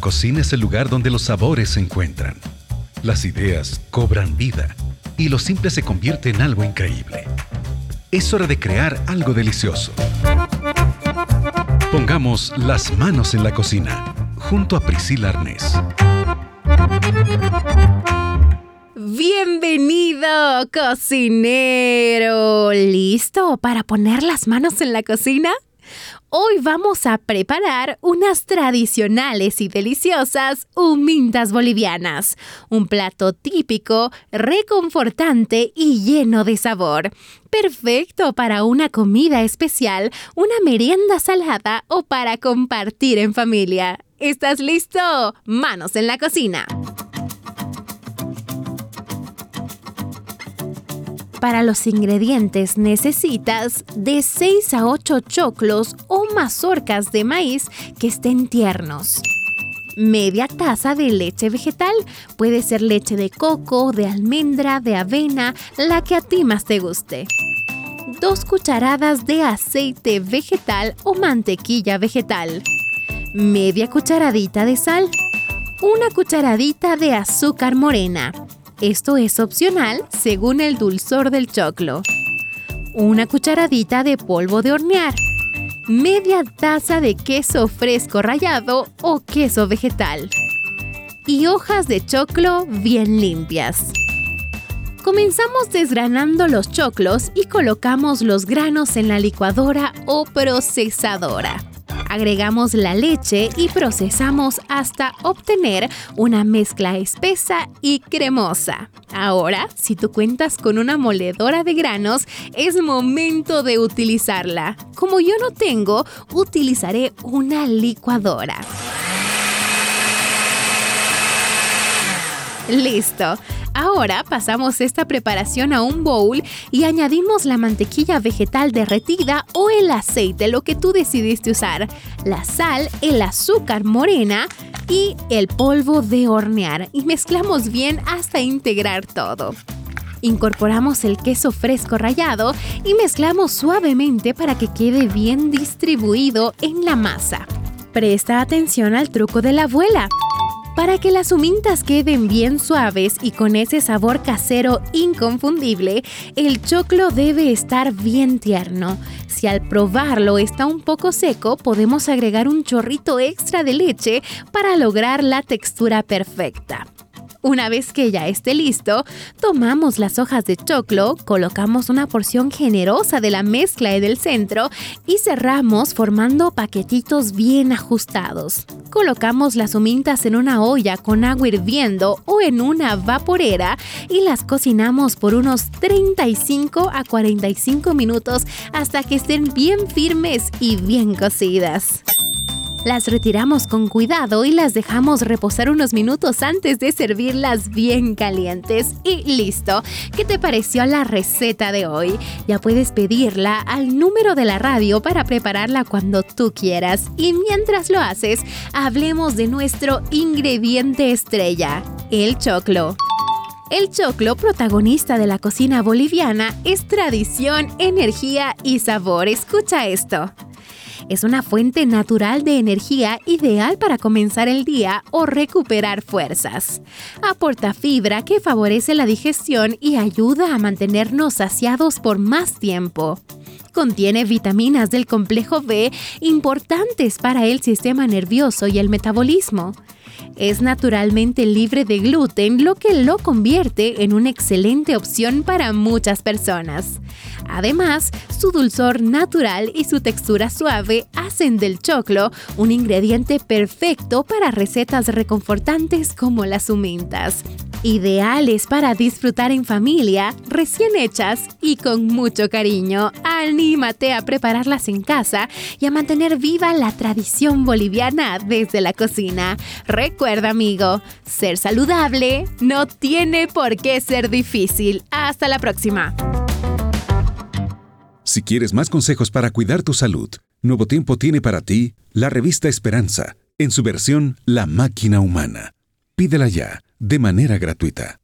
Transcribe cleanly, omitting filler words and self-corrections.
cocina es el lugar donde los sabores se encuentran. Las ideas cobran vida y lo simple se convierte en algo increíble. Es hora de crear algo delicioso. Pongamos las manos en la cocina, junto a Priscila Arnés. ¡Bienvenido, cocinero! ¿Listo para poner las manos en la cocina? Hoy vamos a preparar unas tradicionales y deliciosas humintas bolivianas. Un plato típico, reconfortante y lleno de sabor. Perfecto para una comida especial, una merienda salada o para compartir en familia. ¿Estás listo? ¡Manos en la cocina! Para los ingredientes necesitas de 6 a 8 choclos o mazorcas de maíz que estén tiernos. Media taza de leche vegetal, puede ser leche de coco, de almendra, de avena, la que a ti más te guste. 2 cucharadas de aceite vegetal o mantequilla vegetal. Media cucharadita de sal. 1 cucharadita de azúcar morena. Esto es opcional según el dulzor del choclo. 1 cucharadita de polvo de hornear. Media taza de queso fresco rallado o queso vegetal. Y hojas de choclo bien limpias. Comenzamos desgranando los choclos y colocamos los granos en la licuadora o procesadora. Agregamos la leche y procesamos hasta obtener una mezcla espesa y cremosa. Ahora, si tú cuentas con una moledora de granos, es momento de utilizarla. Como yo no tengo, utilizaré una licuadora. ¡Listo! Ahora pasamos esta preparación a un bowl y añadimos la mantequilla vegetal derretida o el aceite, lo que tú decidiste usar, la sal, el azúcar morena y el polvo de hornear y mezclamos bien hasta integrar todo. Incorporamos el queso fresco rallado y mezclamos suavemente para que quede bien distribuido en la masa. Presta atención al truco de la abuela. Para que las humintas queden bien suaves y con ese sabor casero inconfundible, el choclo debe estar bien tierno. Si al probarlo está un poco seco, podemos agregar un chorrito extra de leche para lograr la textura perfecta. Una vez que ya esté listo, tomamos las hojas de choclo, colocamos una porción generosa de la mezcla en el centro y cerramos formando paquetitos bien ajustados. Colocamos las humintas en una olla con agua hirviendo o en una vaporera y las cocinamos por unos 35 a 45 minutos hasta que estén bien firmes y bien cocidas. Las retiramos con cuidado y las dejamos reposar unos minutos antes de servirlas bien calientes. Y listo. ¿Qué te pareció la receta de hoy? Ya puedes pedirla al número de la radio para prepararla cuando tú quieras. Y mientras lo haces, hablemos de nuestro ingrediente estrella, el choclo. El choclo, protagonista de la cocina boliviana, es tradición, energía y sabor. Escucha esto. Es una fuente natural de energía ideal para comenzar el día o recuperar fuerzas. Aporta fibra que favorece la digestión y ayuda a mantenernos saciados por más tiempo. Contiene vitaminas del complejo B importantes para el sistema nervioso y el metabolismo. Es naturalmente libre de gluten, lo que lo convierte en una excelente opción para muchas personas. Además, su dulzor natural y su textura suave hacen del choclo un ingrediente perfecto para recetas reconfortantes como las humintas. Ideales para disfrutar en familia, recién hechas y con mucho cariño. Anímate a prepararlas en casa y a mantener viva la tradición boliviana desde la cocina. Recuerda, amigo, ser saludable no tiene por qué ser difícil. Hasta la próxima. Si quieres más consejos para cuidar tu salud, Nuevo Tiempo tiene para ti la revista Esperanza, en su versión La Máquina Humana. Pídela ya, de manera gratuita.